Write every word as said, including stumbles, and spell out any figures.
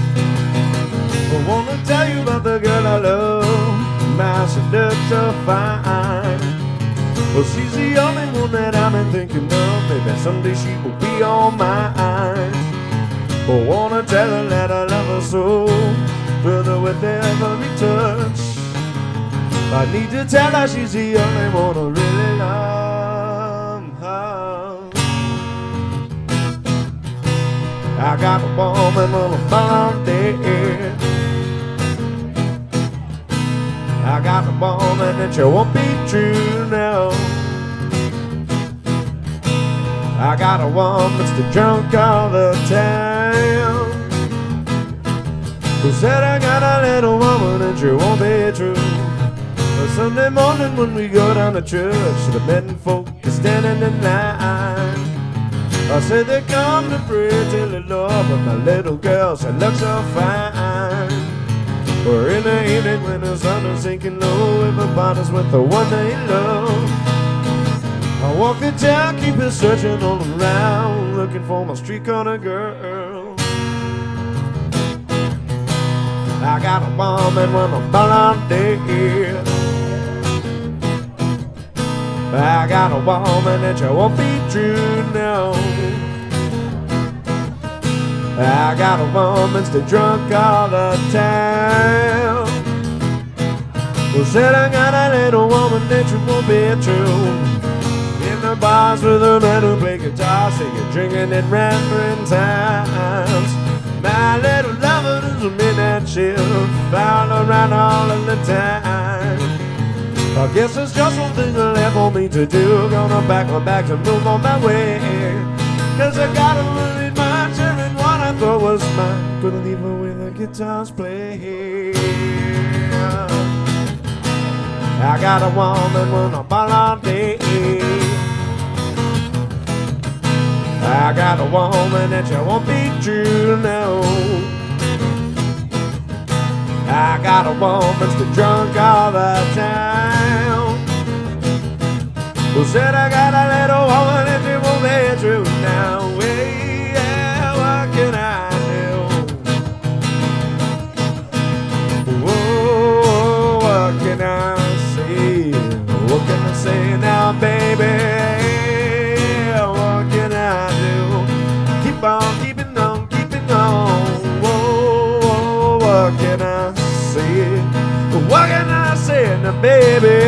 I wanna tell you about the girl I love. My, she looks so fine. Well, she's the only one that I've been thinking of. Maybe someday she will be all mine. I wanna tell her that I love her so, further with every touch. I need to tell her she's the only one I really love. I got a woman on a Monday. I got a woman that you won't be true now. I got a woman that's too drunk all the time. Who said I got a little woman and she won't be true. But Sunday morning when we go down to church, should have been folk standing in line. I said they come to pray till the Lord, but my little girl, she looks so fine. Or in the evening when the sun is sinking low, everybody's with the one they love. I walk the town, keep it searching all around, looking for my street corner girl. I got a woman when I'm on day. I got a woman that you won't be true now. I got a woman that's too drunk all the time. Well, said I got a little woman that you won't be true. In the bars with the men who play guitar, singing, drinking at rambling times. My little lover is a midnight shift, found around all of the time. I guess there's just one thing left for me to do. Gonna pack my bags and move on my way. Cause I gotta leave my children what I thought was mine. Gonna leave her with the guitars playing. I got a woman when I'm all day. I got a woman that you won't be true now. I got a woman that's too drunk all the time. Who said I got a little woman that she won't be true now. Well, yeah, what can I do? Whoa, what can I say? What can I say now, baby? What can I do? Keep on keeping on, keeping on. Whoa, whoa, what can I say? What can I say now, baby?